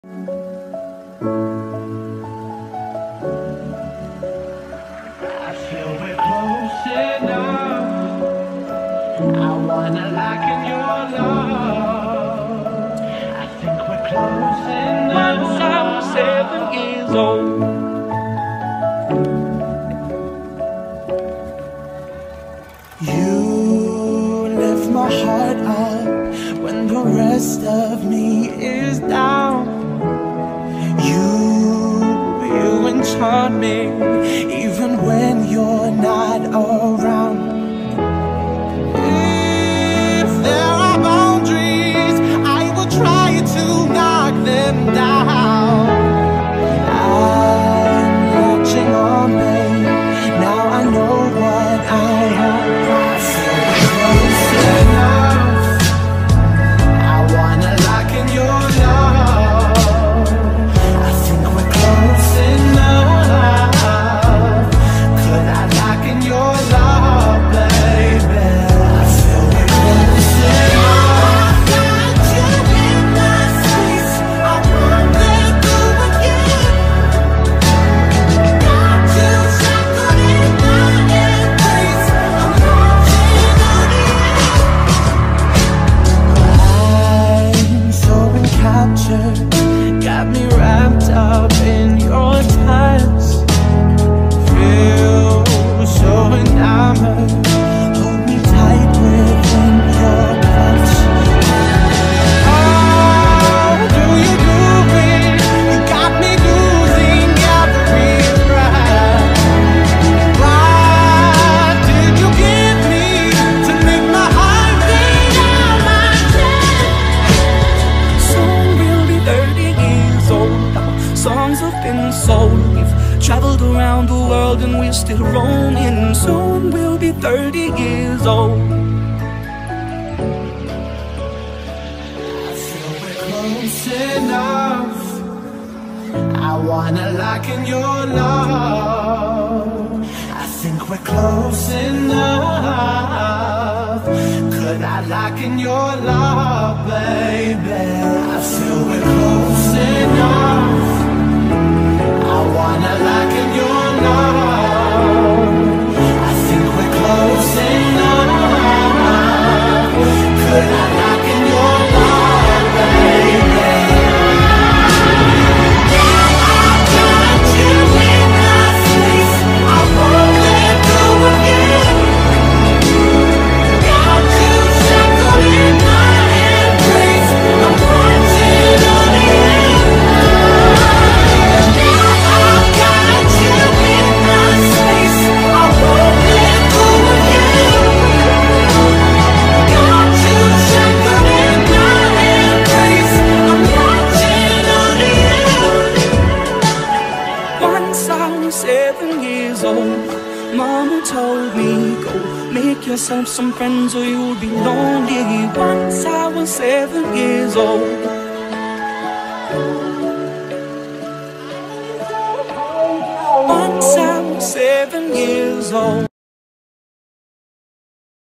I feel we're close enough. I wanna lock in your love. I think we're close enough. Once I was 7 years old. You lift my heart up when the rest of me is down. You enchant me even when you're not around. If there are boundaries, I will try to knock them down. I'm latching on, babe. Now I know what I have. Close enough. I wanna lock in your love. I think we're close enough. Could I lock in your love, baby? I feel we're close enough. Got you in my space. I won't let go again. Got you shackled in my embrace. I'm watching on you. I'm so encaptured. Got me wrapped up in your touch. Feel so enamored. Hold me tight within your clutch. How do you do it? You got me losing every breath. What did you give me to make my heart beat out my chest? Soon we'll be 30 years old. Our songs have been sold. We've traveled around the world and we're still roaming. Soon we'll be 30 years old. I feel we're close enough. I wanna lock in your love. I think we're close enough. Could I lock in your love, baby? I feel we're close enough. I wanna lock in your love. I think we're close enough. Could I lock in your love, baby? Got you in my space. I won't let go again. Got you shackled in my embrace. I'm watching on you. Now I've got you in my space. I won't let go again. Got you shackled in my embrace. I'm watching on you. Once I was 7 years old, Mama told me, go make yourself some friends or you'll be lonely. Once I was 7 years old. Once I was 7 years old.